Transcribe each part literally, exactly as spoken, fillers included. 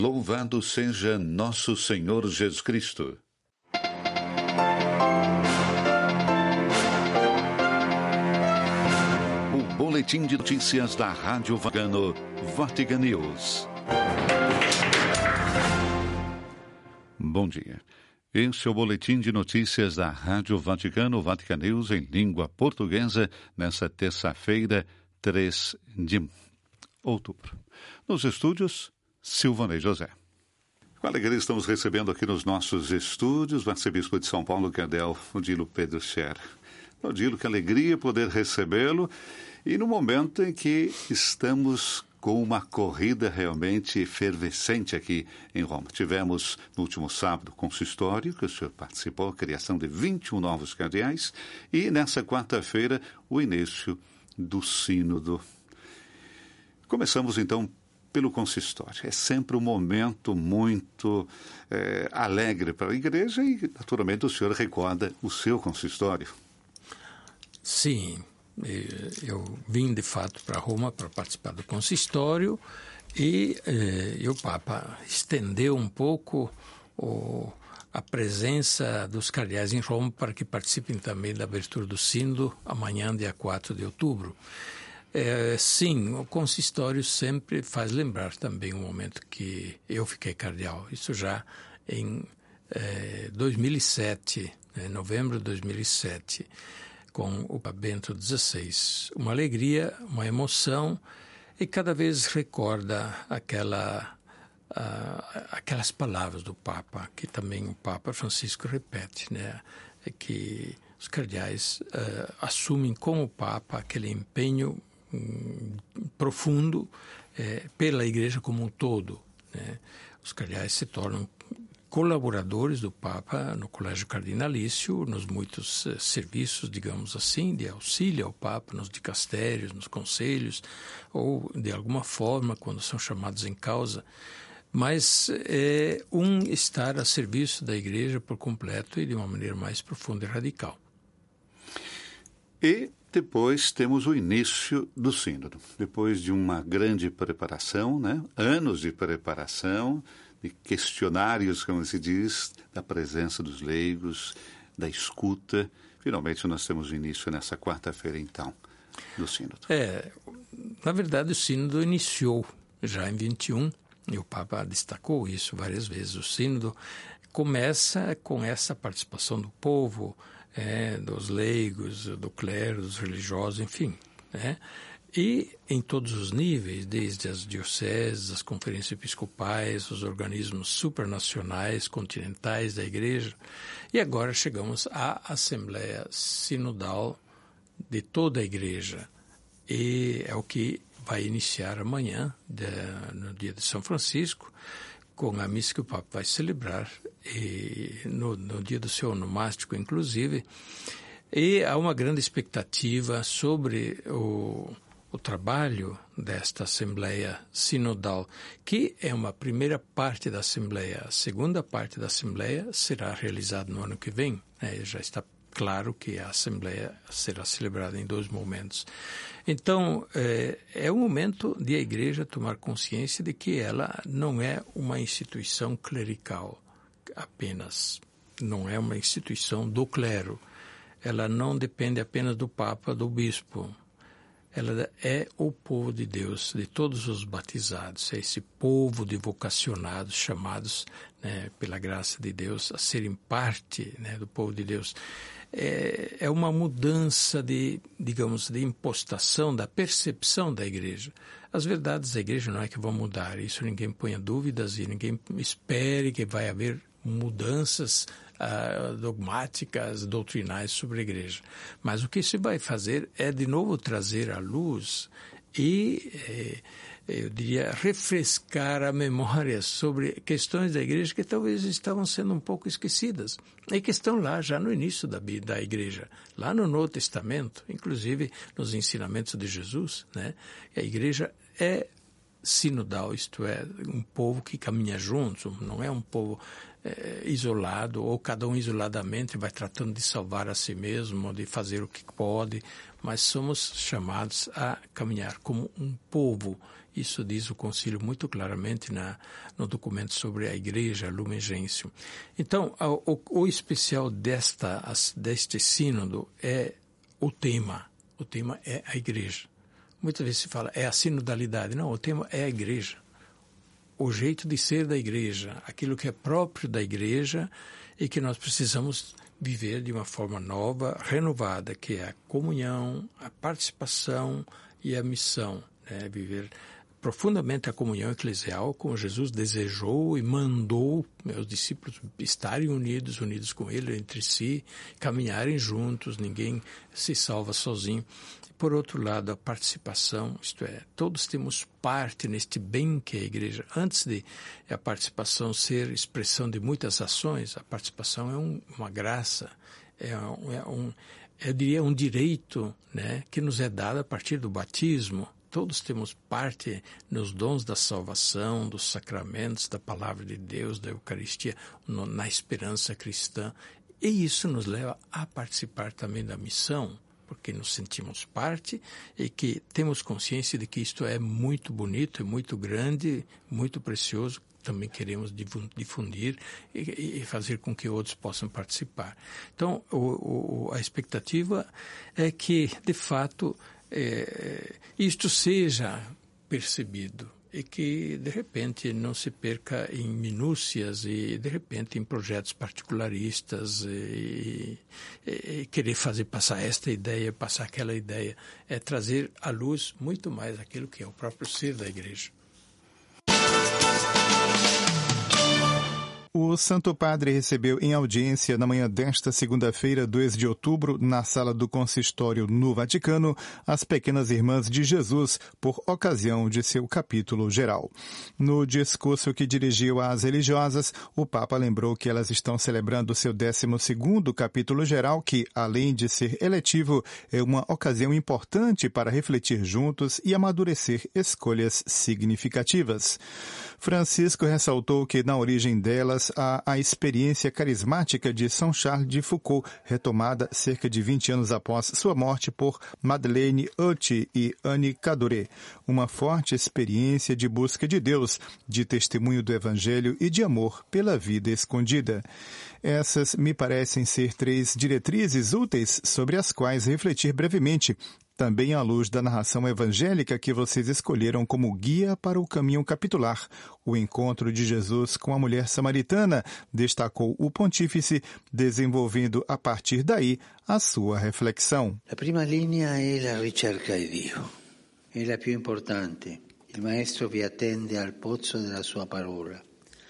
Louvado seja nosso Senhor Jesus Cristo. O boletim de notícias da Rádio Vaticano, Vatican News. Bom dia. Este é o boletim de notícias da Rádio Vaticano, Vatican News, em língua portuguesa, nesta terça-feira, três de outubro. Nos estúdios, Silvanei José. Com alegria estamos recebendo aqui nos nossos estúdios o arcebispo de São Paulo, Cardeal Odilo Pedro Scher. Odilo, que alegria poder recebê-lo e no momento em que estamos com uma corrida realmente efervescente aqui em Roma. Tivemos no último sábado o consistório, que o senhor participou, a criação de vinte e um novos cardeais, e nessa quarta-feira o início do sínodo. Começamos então pelo consistório. É sempre um momento muito é, alegre para a igreja e, naturalmente, o senhor recorda o seu consistório. Sim, eu vim de fato para Roma para participar do consistório e, eh, e o Papa estendeu um pouco o, a presença dos cardeais em Roma para que participem também da abertura do sínodo amanhã, dia quatro de outubro. É, sim, o consistório sempre faz lembrar também o momento que eu fiquei cardeal. Isso já em é, dois mil e sete, em novembro de dois mil e sete, com o Papa Bento dezesseis. Uma alegria, uma emoção e cada vez recorda aquela, uh, aquelas palavras do Papa, que também o Papa Francisco repete, né? É que os cardeais uh, assumem com o Papa aquele empenho profundo eh, pela Igreja como um todo, né? Os cardeais se tornam colaboradores do Papa no Colégio Cardinalício, nos muitos eh, serviços, digamos assim, de auxílio ao Papa, nos dicastérios, nos conselhos, ou de alguma forma, quando são chamados em causa. Mas é um estar a serviço da Igreja por completo e de uma maneira mais profunda e radical. E depois temos o início do sínodo. Depois de uma grande preparação, né? Anos de preparação, de questionários, como se diz, da presença dos leigos, da escuta. Finalmente nós temos o início nessa quarta-feira, então, do sínodo. É, na verdade o sínodo iniciou já em vinte e um, e o Papa destacou isso várias vezes. O sínodo começa com essa participação do povo, É, dos leigos, do clero, dos religiosos, enfim, né? E em todos os níveis, desde as dioceses, as conferências episcopais, os organismos supranacionais, continentais da Igreja, e agora chegamos à Assembleia Sinodal de toda a Igreja, e é o que vai iniciar amanhã, de, no dia de São Francisco, com a missa que o Papa vai celebrar, e no, no dia do seu onomástico, inclusive. E há uma grande expectativa sobre o, o trabalho desta Assembleia Sinodal, que é uma primeira parte da Assembleia. A segunda parte da Assembleia será realizada no ano que vem, né? Já está claro que a Assembleia será celebrada em dois momentos. Então, é, é um momento de a Igreja tomar consciência de que ela não é uma instituição clerical apenas, não é uma instituição do clero. Ela não depende apenas do Papa, do Bispo. Ela é o povo de Deus, de todos os batizados. É esse povo de vocacionados, chamados, né, pela graça de Deus a serem parte, né, do povo de Deus. É, é uma mudança de, digamos, de impostação da percepção da Igreja. As verdades da Igreja não é que vão mudar, isso ninguém ponha dúvidas e ninguém espere que vai haver mudanças uh, dogmáticas, doutrinais sobre a Igreja. Mas o que se vai fazer é, de novo, trazer à luz e, eh, eu diria, refrescar a memória sobre questões da Igreja que talvez estavam sendo um pouco esquecidas e que estão lá já no início da, da Igreja, lá no Novo Testamento, inclusive nos ensinamentos de Jesus, né? A Igreja é sinodal, isto é, um povo que caminha junto, não é um povo é, isolado, ou cada um isoladamente vai tratando de salvar a si mesmo, de fazer o que pode, mas somos chamados a caminhar como um povo. Isso diz o Concílio muito claramente na, no documento sobre a Igreja, Lumen Gentium. Então, o, o especial desta, deste sínodo é o tema. O tema é a Igreja. Muitas vezes se fala, é a sinodalidade. Não, o tema é a Igreja. O jeito de ser da Igreja, aquilo que é próprio da Igreja e que nós precisamos viver de uma forma nova, renovada, que é a comunhão, a participação e a missão, né? Viver profundamente a comunhão eclesial, como Jesus desejou e mandou os discípulos estarem unidos, unidos com Ele, entre si, caminharem juntos, ninguém se salva sozinho. Por outro lado, a participação, isto é, todos temos parte neste bem que é a Igreja. Antes de a participação ser expressão de muitas ações, a participação é um, uma graça, é um, é um, eu diria, um direito, né, que nos é dado a partir do batismo. Todos temos parte nos dons da salvação, dos sacramentos, da palavra de Deus, da Eucaristia, no, na esperança cristã. E isso nos leva a participar também da missão, porque nos sentimos parte e que temos consciência de que isto é muito bonito, é muito grande, muito precioso. Também queremos difundir e fazer com que outros possam participar. Então, o, o, a expectativa é que, de fato, é, isto seja percebido e que, de repente, não se perca em minúcias e, de repente, em projetos particularistas e, e, e querer fazer passar esta ideia, passar aquela ideia. É trazer à luz muito mais aquilo que é o próprio ser da Igreja. O Santo Padre recebeu em audiência na manhã desta segunda-feira, dois de outubro, na sala do consistório no Vaticano, as Pequenas Irmãs de Jesus, por ocasião de seu capítulo geral. No discurso que dirigiu às religiosas, o Papa lembrou que elas estão celebrando seu décimo segundo capítulo geral, que, além de ser eletivo, é uma ocasião importante para refletir juntos e amadurecer escolhas significativas. Francisco ressaltou que, na origem delas, há a experiência carismática de São Charles de Foucault, retomada cerca de vinte anos após sua morte por Madeleine Auty e Anne Cadoré. Uma forte experiência de busca de Deus, de testemunho do Evangelho e de amor pela vida escondida. Essas me parecem ser três diretrizes úteis sobre as quais refletir brevemente, também à luz da narração evangélica que vocês escolheram como guia para o caminho capitular. O encontro de Jesus com a mulher samaritana, destacou o pontífice, desenvolvendo a partir daí a sua reflexão. A prima linea é a ricerca di Dio. É a più importante. Il maestro vi attende al pozzo della sua parola.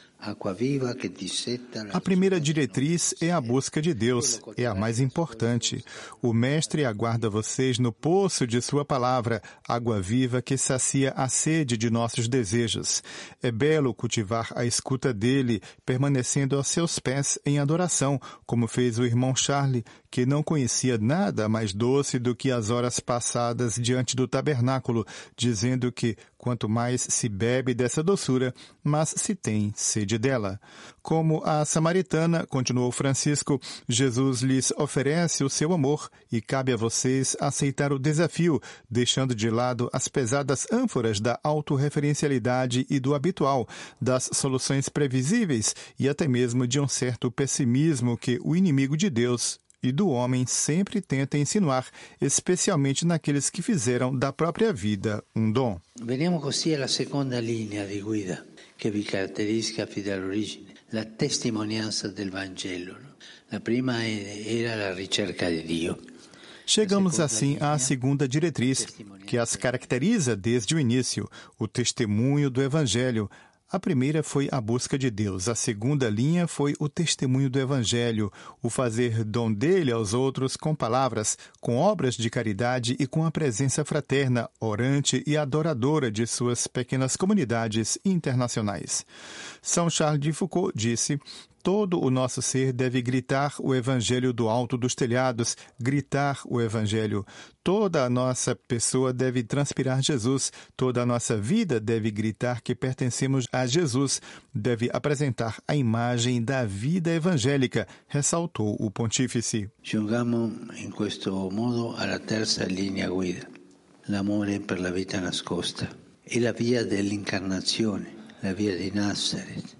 A primeira diretriz é a busca de Deus, é a mais importante. O Mestre aguarda vocês no poço de sua palavra, água viva que sacia a sede de nossos desejos. É belo cultivar a escuta dele, permanecendo aos seus pés em adoração, como fez o irmão Charles, que não conhecia nada mais doce do que as horas passadas diante do tabernáculo, dizendo que quanto mais se bebe dessa doçura, mais se tem sede dela. Como a samaritana, continuou Francisco, Jesus lhes oferece o seu amor e cabe a vocês aceitar o desafio, deixando de lado as pesadas ânforas da autorreferencialidade e do habitual, das soluções previsíveis e até mesmo de um certo pessimismo que o inimigo de Deus e do homem sempre tenta insinuar, especialmente naqueles que fizeram da própria vida um dom. Veniamo così alla seconda linea di guida che vi caratterizza fin dall'origine, la testimonianza del Vangelo. La prima era la ricerca di Dio. Chegamos assim à segunda diretriz, que as caracteriza desde o início, o testemunho do Evangelho. A primeira foi a busca de Deus, a segunda linha foi o testemunho do Evangelho, o fazer dom dele aos outros com palavras, com obras de caridade e com a presença fraterna, orante e adoradora de suas pequenas comunidades internacionais. São Charles de Foucault disse: Todo o nosso ser deve gritar o Evangelho do alto dos telhados, gritar o Evangelho. Toda a nossa pessoa deve transpirar Jesus, toda a nossa vida deve gritar que pertencemos a Jesus, deve apresentar a imagem da vida evangélica, ressaltou o pontífice. Giungamo in questo modo alla terza linea guida, l'amore per la vita nascosta. È la via dell'incarnazione, la via di Nazareth.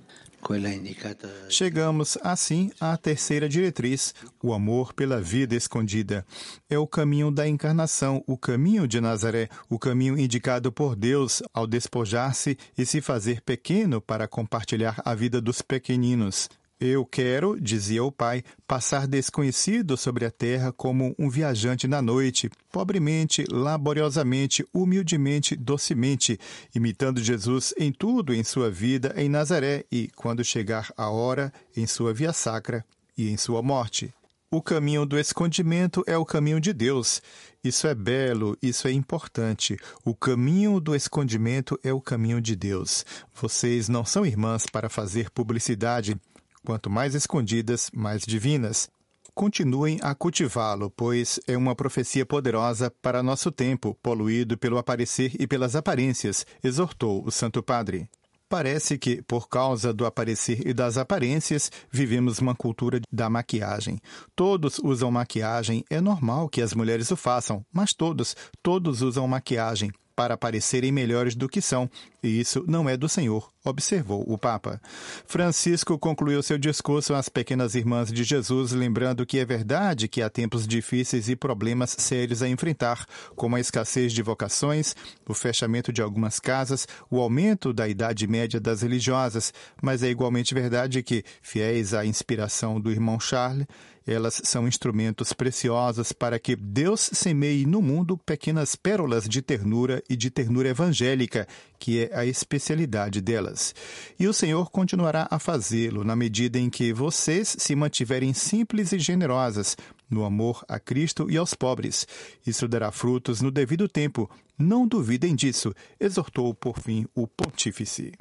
Chegamos, assim, à terceira diretriz, o amor pela vida escondida. É o caminho da encarnação, o caminho de Nazaré, o caminho indicado por Deus ao despojar-se e se fazer pequeno para compartilhar a vida dos pequeninos. Eu quero, dizia o pai, passar desconhecido sobre a terra como um viajante na noite, pobremente, laboriosamente, humildemente, docemente, imitando Jesus em tudo em sua vida em Nazaré e, quando chegar a hora, em sua via sacra e em sua morte. O caminho do escondimento é o caminho de Deus. Isso é belo, isso é importante. O caminho do escondimento é o caminho de Deus. Vocês não são irmãs para fazer publicidade. Quanto mais escondidas, mais divinas. Continuem a cultivá-lo, pois é uma profecia poderosa para nosso tempo, poluído pelo aparecer e pelas aparências, exortou o Santo Padre. Parece que, por causa do aparecer e das aparências, vivemos uma cultura da maquiagem. Todos usam maquiagem, é normal que as mulheres o façam, mas todos, todos usam maquiagem para parecerem melhores do que são, e isso não é do Senhor, observou o Papa. Francisco concluiu seu discurso às pequenas irmãs de Jesus, lembrando que é verdade que há tempos difíceis e problemas sérios a enfrentar, como a escassez de vocações, o fechamento de algumas casas, o aumento da idade média das religiosas, mas é igualmente verdade que, fiéis à inspiração do irmão Charles, elas são instrumentos preciosos para que Deus semeie no mundo pequenas pérolas de ternura e de ternura evangélica, que é a especialidade delas. E o Senhor continuará a fazê-lo na medida em que vocês se mantiverem simples e generosas no amor a Cristo e aos pobres. Isso dará frutos no devido tempo. Não duvidem disso, exortou por fim o pontífice.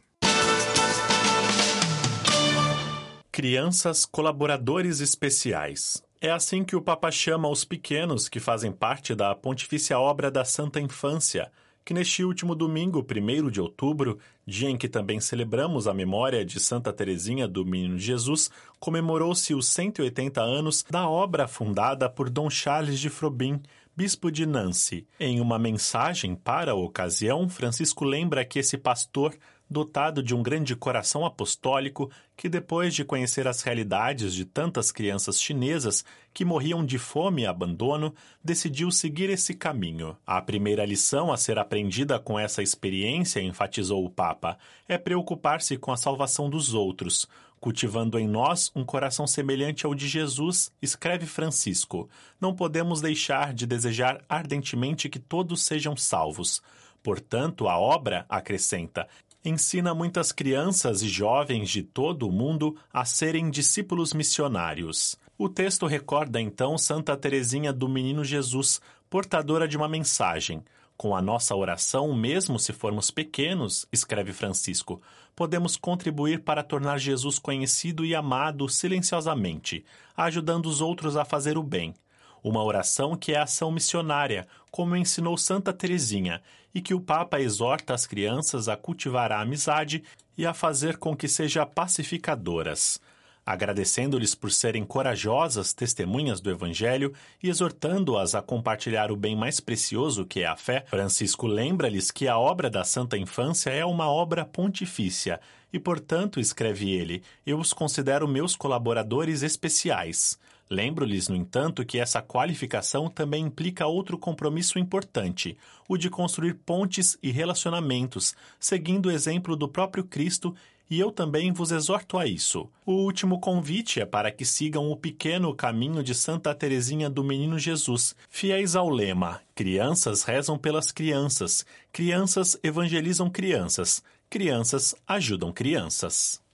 Crianças colaboradores especiais. É assim que o Papa chama os pequenos que fazem parte da pontifícia obra da Santa Infância, que neste último domingo, primeiro de outubro, dia em que também celebramos a memória de Santa Teresinha do Menino Jesus, comemorou-se os cento e oitenta anos da obra fundada por Dom Charles de Frobin, bispo de Nancy. Em uma mensagem para a ocasião, Francisco lembra que esse pastor, dotado de um grande coração apostólico, que depois de conhecer as realidades de tantas crianças chinesas que morriam de fome e abandono, decidiu seguir esse caminho. A primeira lição a ser aprendida com essa experiência, enfatizou o Papa, é preocupar-se com a salvação dos outros, cultivando em nós um coração semelhante ao de Jesus, escreve Francisco. Não podemos deixar de desejar ardentemente que todos sejam salvos. Portanto, a obra, acrescenta, ensina muitas crianças e jovens de todo o mundo a serem discípulos missionários. O texto recorda então Santa Teresinha do Menino Jesus, portadora de uma mensagem. Com a nossa oração, mesmo se formos pequenos, escreve Francisco, podemos contribuir para tornar Jesus conhecido e amado silenciosamente, ajudando os outros a fazer o bem. Uma oração que é ação missionária, como ensinou Santa Teresinha, e que o Papa exorta as crianças a cultivar a amizade e a fazer com que sejam pacificadoras. Agradecendo-lhes por serem corajosas testemunhas do Evangelho e exortando-as a compartilhar o bem mais precioso que é a fé, Francisco lembra-lhes que a obra da Santa Infância é uma obra pontifícia e, portanto, escreve ele, eu os considero meus colaboradores especiais. Lembro-lhes, no entanto, que essa qualificação também implica outro compromisso importante, o de construir pontes e relacionamentos, seguindo o exemplo do próprio Cristo, e eu também vos exorto a isso. O último convite é para que sigam o pequeno caminho de Santa Teresinha do Menino Jesus, fiéis ao lema, crianças rezam pelas crianças, crianças evangelizam crianças, crianças ajudam crianças.